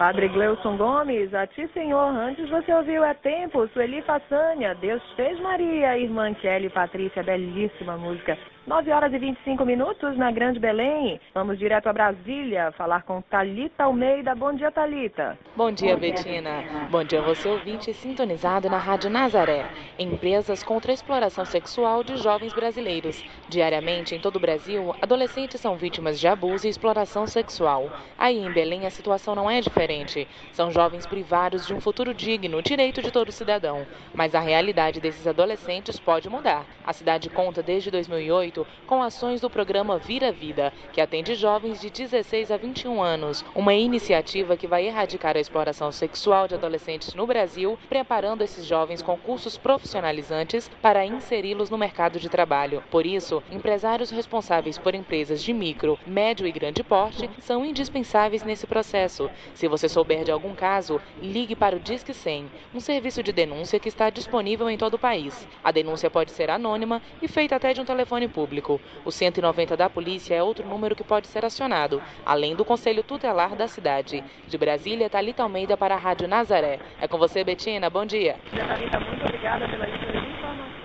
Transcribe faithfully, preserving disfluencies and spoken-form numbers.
Padre Gleuson Gomes, a ti, Senhor, antes você ouviu É Tempo, Sueli Façanha, Deus fez Maria, irmã Kelly Patrícia, belíssima música. nove horas e vinte e cinco minutos na Grande Belém. Vamos direto a Brasília falar com Thalita Almeida. Bom dia, Thalita. Bom dia, Betina. Bom dia, você ouvinte sintonizado na Rádio Nazaré. Empresas contra a exploração sexual de jovens brasileiros. Diariamente, em todo o Brasil, adolescentes são vítimas de abuso e exploração sexual. Aí, em Belém, a situação não é diferente. São jovens privados de um futuro digno, direito de todo cidadão. Mas a realidade desses adolescentes pode mudar. A cidade conta desde dois mil e oito com ações do programa Vira Vida, que atende jovens de dezesseis a vinte e um anos, uma iniciativa que vai erradicar a exploração sexual de adolescentes no Brasil, preparando esses jovens com cursos profissionalizantes para inseri-los no mercado de trabalho. Por isso, empresários responsáveis por empresas de micro, médio e grande porte são indispensáveis nesse processo. Se você souber de algum caso, ligue para o Disque cem, um serviço de denúncia que está disponível em todo o país. A denúncia pode ser anônima e feita até de um telefone público. O cento e noventa da polícia é outro número que pode ser acionado, além do Conselho Tutelar da cidade. De Brasília, Thalita Almeida para a Rádio Nazaré. É com você, Betina. Bom dia. Thalita, muito obrigada pela informação.